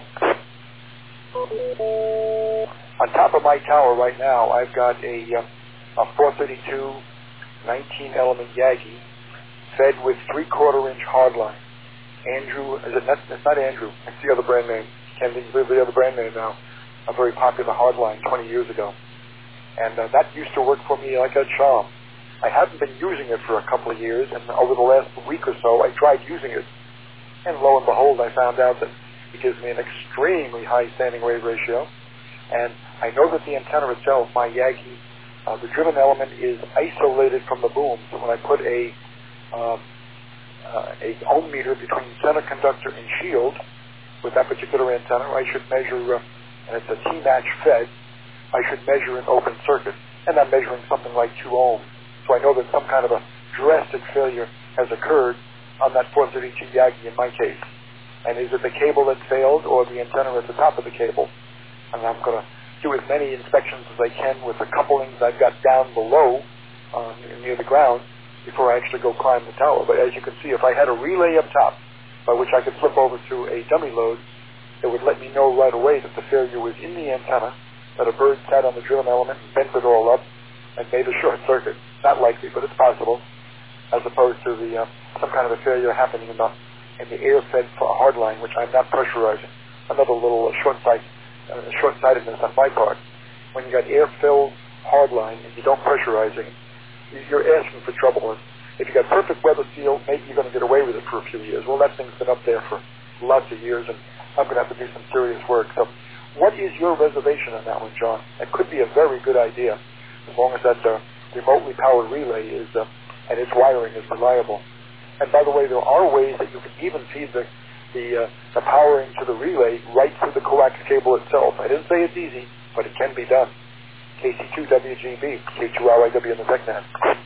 On top of my tower right now, I've got a 432 19-element Yagi fed with 3/4-inch hardline. Andrew, it's not Andrew, it's the other brand name. Can't think of the other brand name now. A very popular hardline 20 years ago. And that used to work for me like a charm. I haven't been using it for a couple of years, and over the last week or so, I tried using it. And lo and behold, I found out that it gives me an extremely high standing wave ratio. And I know that the antenna itself, my Yagi, the driven element is isolated from the boom. So when I put a ohm meter between center conductor and shield with that particular antenna, I should measure, and it's a T-match fed, I should measure an open circuit. And I'm measuring something like 2 ohms. So I know that some kind of a drastic failure has occurred on that 432 Yagi in my case. And is it the cable that failed or the antenna at the top of the cable? And I'm going to do as many inspections as I can with the couplings I've got down below near the ground before I actually go climb the tower. But as you can see, if I had a relay up top by which I could flip over to a dummy load, it would let me know right away that the failure was in the antenna, that a bird sat on the driven element and bent it all up and made a short circuit. Not likely, but it's possible, as opposed to the some kind of a failure happening in the air-fed hardline, which I'm not pressurizing. Another little short-sightedness on my part. When you got air-filled hardline and you don't pressurize it, you're asking for trouble. And if you got perfect weather seal, maybe you're going to get away with it for a few years. Well, that thing's been up there for lots of years, and I'm going to have to do some serious work. So what is your reservation on that one, John? It could be a very good idea, as long as that remotely powered relay is and its wiring is reliable. And by the way, there are ways that you can even feed the powering to the relay right through the coax cable itself. I didn't say it's easy, but it can be done. KC2WGB, K2RIW in the TechNet.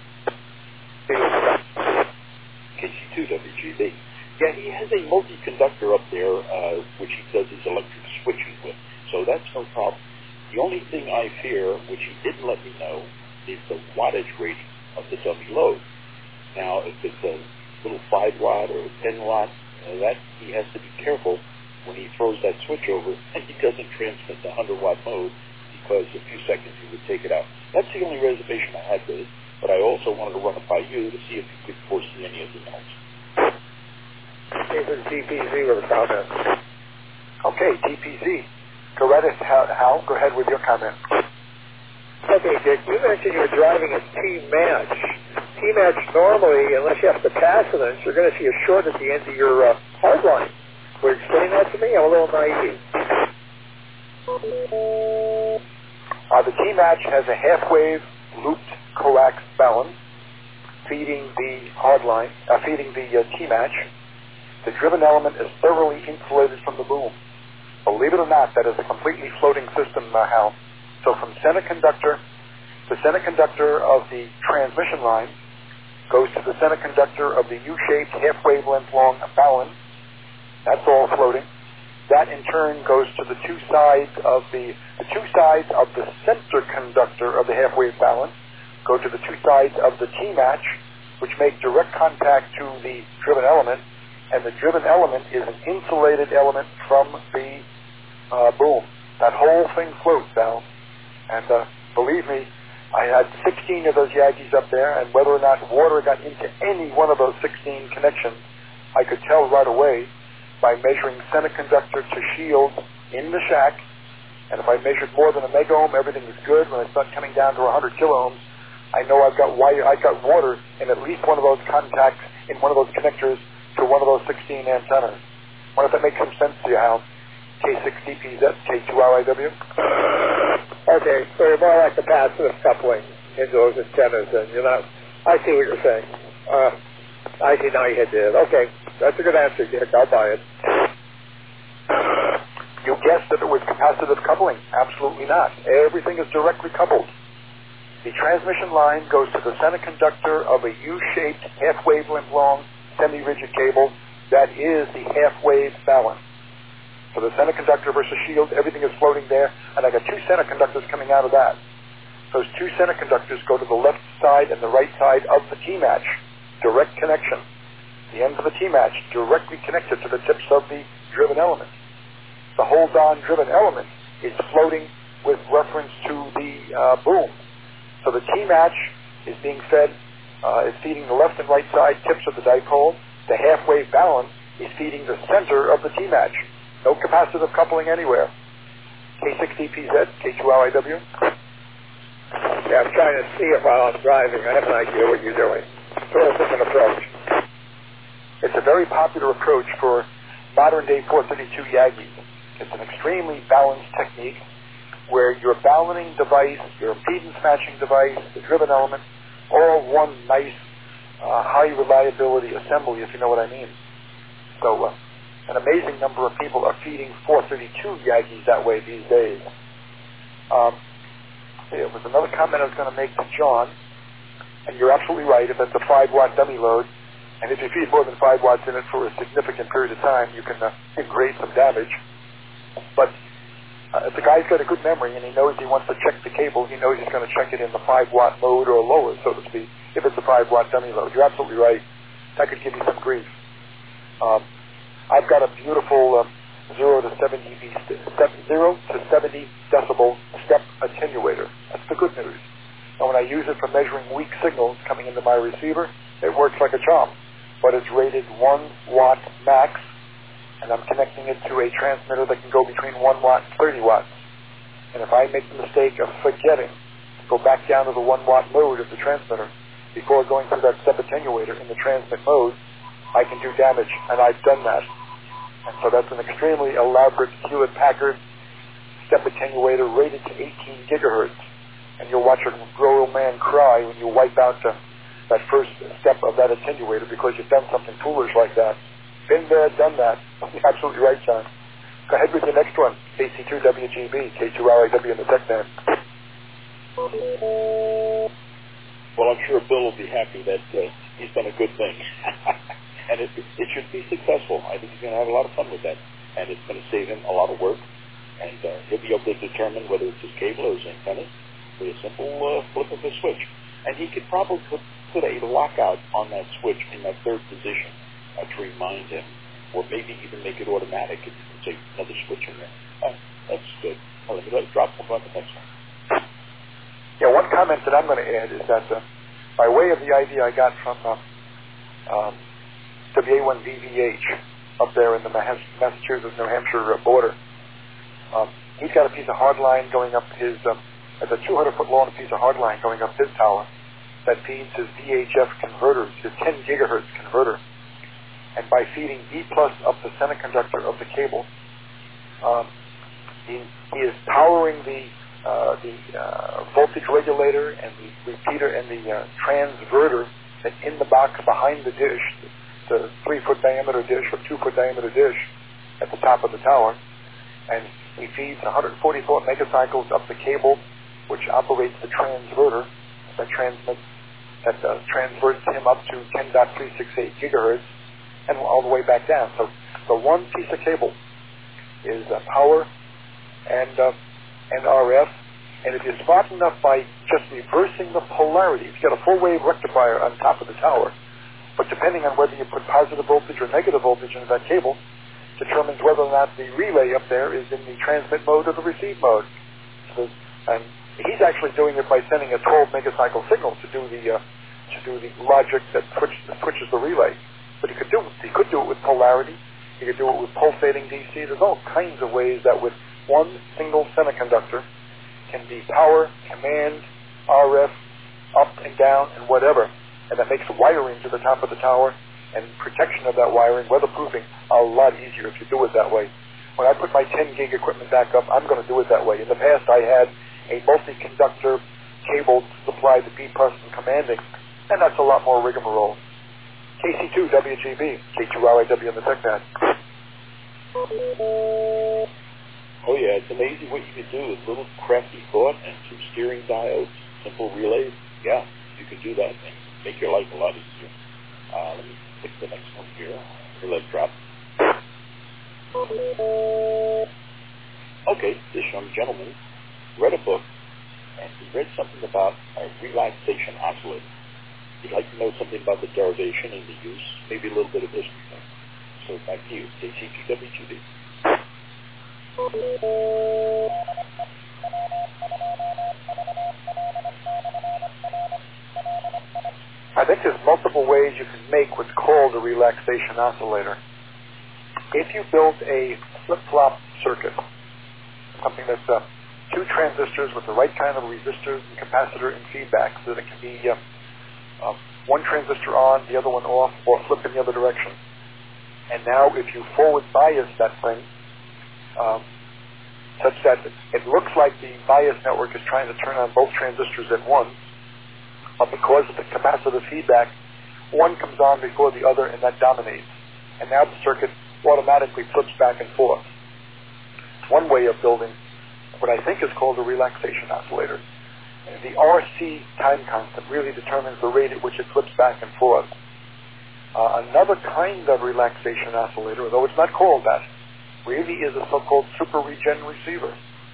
KC2WGB. Yeah, he has a multi-conductor up there, which he does his electric switching with, so that's no problem. The only thing I fear, which he didn't let me know, is the wattage rating of the dummy load. Now, if it's a little 5 watt or 10 watt, that he has to be careful when he throws that switch over and he doesn't transmit the 100 watt mode, because a few seconds he would take it out. That's the only reservation I had with it, but I also wanted to run it by you to see if you could foresee any of the notes. This is TPZ with a comment. Okay, TPZ. Go right ahead, Hal. Go ahead with your comment. Okay, Dick, you mentioned you were driving a T-match. T-match normally, unless you have capacitance, you're going to see a short at the end of your hard line. Will you explain that to me? I'm a little naive. The T-match has a half-wave looped coax balance feeding the hard line, feeding the T-match. The driven element is thoroughly insulated from the boom. Believe it or not, that is a completely floating system, Hal. So from center conductor, the center conductor of the transmission line goes to the center conductor of the U-shaped half-wavelength long balance. That's all floating. That in turn goes to the two sides of the center conductor of the half-wave balance, go to the two sides of the T-match, which make direct contact to the driven element, and the driven element is an insulated element from the boom. That whole thing floats, Al. And believe me, I had 16 of those Yagis up there, and whether or not water got into any one of those 16 connections, I could tell right away by measuring center conductor to shield in the shack. And if I measured more than a mega ohm, everything was good. When I start coming down to 100 kilo ohms, I know I've got water in at least one of those contacts, in one of those connectors to one of those 16 antennas. I wonder if that makes some sense to you, Hal. K6DPZ, K2RIW. Okay, so you're more like the passive coupling into those antennas, and you're not. I see what you're saying. I see now you hit it. Okay, that's a good answer, Dick. I'll buy it. You guessed that it was capacitive coupling. Absolutely not. Everything is directly coupled. The transmission line goes to the center conductor of a U-shaped half-wavelength long semi-rigid cable. That is the half-wave balance. So the center conductor versus shield, everything is floating there, and I got two center conductors coming out of that. Those two center conductors go to the left side and the right side of the T-match. Direct connection. The ends of the T-match directly connected to the tips of the driven element. The whole darn driven element is floating with reference to the boom. So the T-match is being fed, is feeding the left and right side tips of the dipole. The half-wave balance is feeding the center of the T-match. No capacitive coupling anywhere. K6DPZ, K2RIW. Yeah, I'm trying to see it while I'm driving. I have an idea what you're doing. It's a different approach. It's a very popular approach for modern-day 432 Yagis. It's an extremely balanced technique where your balancing device, your impedance matching device, the driven element, all one nice, high reliability assembly, if you know what I mean. So an amazing number of people are feeding 432 Yagis that way these days. There was another comment I was going to make to John, and you're absolutely right. If it's a 5-watt dummy load, and if you feed more than 5 watts in it for a significant period of time, you can create some damage. But If the guy's got a good memory and he knows he wants to check the cable, he knows he's going to check it in the 5-watt mode or lower, so to speak, if it's a 5-watt dummy load. You're absolutely right. That could give you some grief. I've got a beautiful 0 to 70 decibel step attenuator. That's the good news. And when I use it for measuring weak signals coming into my receiver, it works like a charm. But it's rated 1 watt max, and I'm connecting it to a transmitter that can go between 1 watt and 30 watts. And if I make the mistake of forgetting to go back down to the 1 watt mode of the transmitter before going through that step attenuator in the transmit mode, I can do damage, and I've done that. And so that's an extremely elaborate Hewlett-Packard step attenuator rated to 18 gigahertz. And you'll watch a grown old man cry when you wipe out that first step of that attenuator because you've done something foolish like that. Been there, done that. You're absolutely right, John. Go ahead with your next one. KC2WGB, K2RIW in the TechNet. Well, I'm sure Bill will be happy that he's done a good thing. And it should be successful. I think he's going to have a lot of fun with that. And it's going to save him a lot of work. And he'll be able to determine whether it's his cable or his antenna with a simple flip of a switch. And he could probably put a lockout on that switch in that third position to remind him, or maybe even make it automatic if you can say another switch in there. That's good. Well, let me drop the next one. Yeah, one comment that I'm going to add is that by way of the idea I got from WA1VVH up there in the Massachusetts-New Hampshire border, he's got a piece of hard line going up his, it's a 200-foot long piece of hard line going up his tower that feeds his VHF converters, his 10 gigahertz converter. And by feeding B plus up the semiconductor of the cable, he is powering the voltage regulator and the repeater and the transverter that's in the box behind the dish, the 3-foot diameter dish or 2-foot diameter dish at the top of the tower. And he feeds 144 megacycles up the cable, which operates the transverter that transverts him up to 10.368 gigahertz and all the way back down. So the one piece of cable is power and RF. And if you're smart enough by just reversing the polarity, you get a full wave rectifier on top of the tower. But depending on whether you put positive voltage or negative voltage into that cable, determines whether or not the relay up there is in the transmit mode or the receive mode. So, and he's actually doing it by sending a 12 megacycle signal to do the logic that switches the relay. But he could do it with polarity. He could do it with pulsating DC. There's all kinds of ways that with one single semiconductor can be power, command, RF, up and down, and whatever. And that makes wiring to the top of the tower and protection of that wiring, weatherproofing, a lot easier if you do it that way. When I put my 10 gig equipment back up, I'm going to do it that way. In the past, I had a multi-conductor cable to supply the B-bus and commanding, and that's a lot more rigmarole. KC2WGB, K2RIW in the TechNet. Oh yeah, it's amazing what you can do with little crafty thought and some steering diodes, simple relays. Yeah, you can do that and make your life a lot easier. Let me pick the next one here. Relay drop. Okay, this young gentleman read a book and he read something about a relaxation oscillator. He'd like to know something about the derivation and the use, maybe a little bit of history. So back to you, KC2WGB. I think there's multiple ways you can make what's called a relaxation oscillator. If you build a flip-flop circuit, something that's two transistors with the right kind of resistors and capacitor and feedback, so that it can be one transistor on, the other one off, or flip in the other direction. And now if you forward bias that thing, such that it looks like the bias network is trying to turn on both transistors at once, but because of the capacitive feedback, one comes on before the other and that dominates. And now the circuit automatically flips back and forth. One way of building what I think is called a relaxation oscillator. The RC time constant really determines the rate at which it flips back and forth. Another kind of relaxation oscillator, though it's not called that, really is a so-called super regen receiver.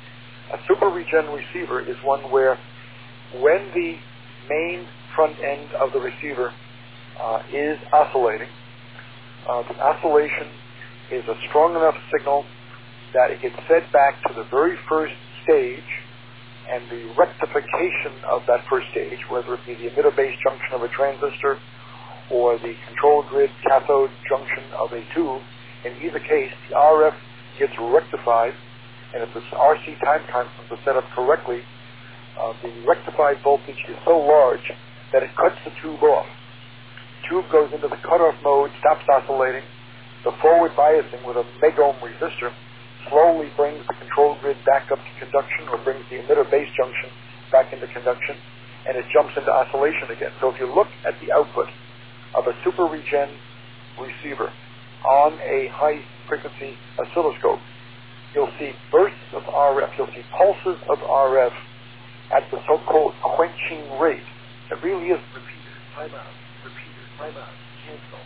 A super regen receiver is one where when the main front end of the receiver is oscillating, the oscillation is a strong enough signal that it gets fed back to the very first stage, and the rectification of that first stage, whether it be the emitter-base junction of a transistor or the control grid cathode junction of a tube, in either case, the RF gets rectified, and if the RC time constants are set up correctly, the rectified voltage is so large that it cuts the tube off. The tube goes into the cutoff mode, stops oscillating. The forward biasing with a megohm resistor slowly brings the control grid back up to conduction, or brings the emitter-base junction back into conduction, and it jumps into oscillation again. So if you look at the output of a super regen receiver on a high-frequency oscilloscope, you'll see bursts of RF, you'll see pulses of RF at the so-called quenching rate. It really is repeater, time out, cancel.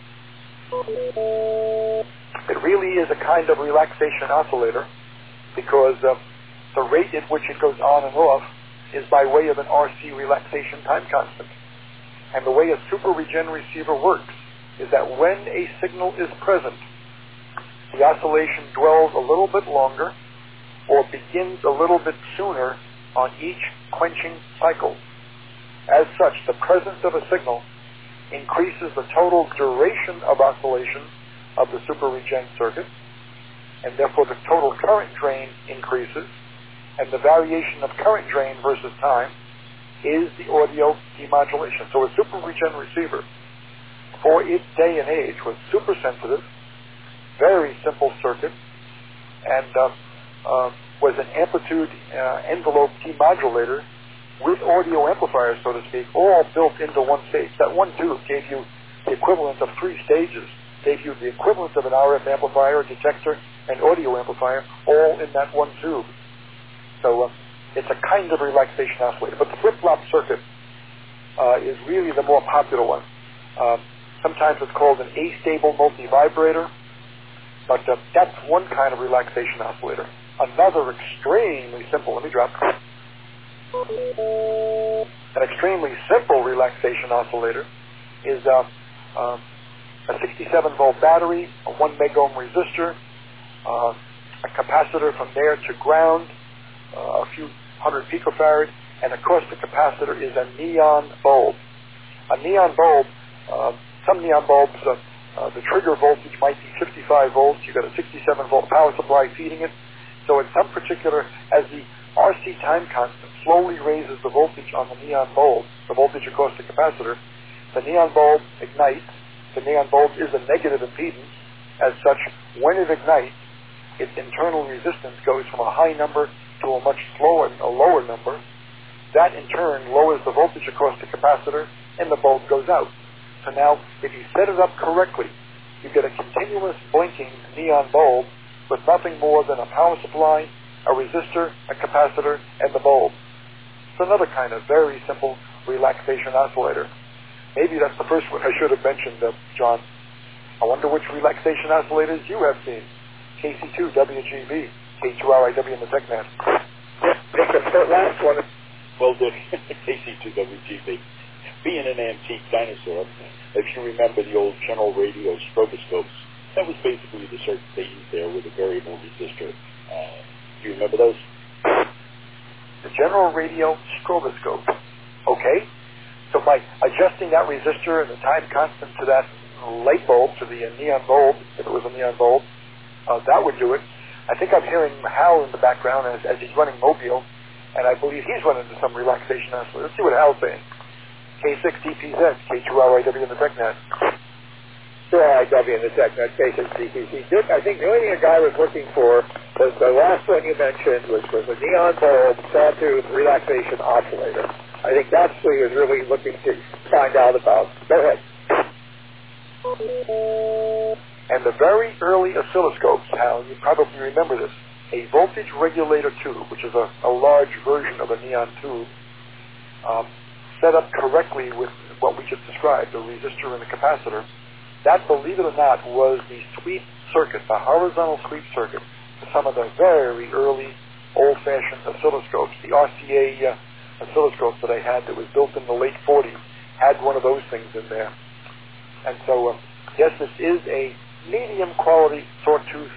It really is a kind of relaxation oscillator, because the rate at which it goes on and off is by way of an RC relaxation time constant. And the way a super regen receiver works is that when a signal is present, the oscillation dwells a little bit longer or begins a little bit sooner on each quenching cycle. As such, the presence of a signal increases the total duration of oscillation of the super regen circuit, and therefore the total current drain increases, and the variation of current drain versus time is the audio demodulation. So a super regen receiver, for its day and age, was super sensitive, very simple circuit, and was an amplitude envelope demodulator with audio amplifiers, so to speak, all built into one stage. That one tube gave you the equivalent of 3 stages, gave you the equivalent of an RF amplifier, detector, and audio amplifier, all in that one tube. So it's a kind of relaxation oscillator. But the flip-flop circuit is really the more popular one. Sometimes it's called an astable multivibrator, but that's one kind of relaxation oscillator. Another extremely simple, let me drop. An extremely simple relaxation oscillator is a 67-volt battery, a 1 megohm resistor, a capacitor from there to ground, a few hundred picofarad, and across the capacitor is a neon bulb. A neon bulb, some neon bulbs, the trigger voltage might be 55 volts. You've got a 67-volt power supply feeding it. So in some particular, as the RC time constant slowly raises the voltage on the neon bulb, the voltage across the capacitor, the neon bulb ignites. The neon bulb is a negative impedance. As such, when it ignites, its internal resistance goes from a high number to a much lower number. That in turn lowers the voltage across the capacitor, and the bulb goes out. So now, if you set it up correctly, you get a continuous blinking neon bulb with nothing more than a power supply, a resistor, a capacitor, and the bulb. It's another kind of very simple relaxation oscillator. Maybe that's the first one I should have mentioned, John. I wonder which relaxation oscillators you have seen. KC2, WGB, K2RIW in the TechNet. The last one. Well, the KC2, WGB. Being an antique dinosaur, if you remember the old General Radio stroboscopes, that was basically the circuit they used there with a variable resistor. Do you remember those? The General Radio stroboscope. Okay. So by adjusting that resistor and the time constant to that light bulb, to the neon bulb, if it was a neon bulb, that would do it. I think I'm hearing Hal in the background as he's running Mobile, and I believe he's running into some relaxation oscillator. Let's see what Hal's saying. K6DPZ, K2RIW in the TechNet. 2RIW in the TechNet, K6DPZ. I think the only thing a guy was looking for was the last one you mentioned, which was a neon bulb sawtooth relaxation oscillator. I think that's what he was really looking to find out about. Go ahead. And the very early oscilloscopes, Hal, you probably remember this, a voltage regulator tube, which is a large version of a neon tube, set up correctly with what we just described, the resistor and the capacitor. That, believe it or not, was the sweep circuit, the horizontal sweep circuit, for some of the very early old-fashioned oscilloscopes. The RCA oscilloscope that I had that was built in the late 40s had one of those things in there. And so, yes, this is a medium quality sawtooth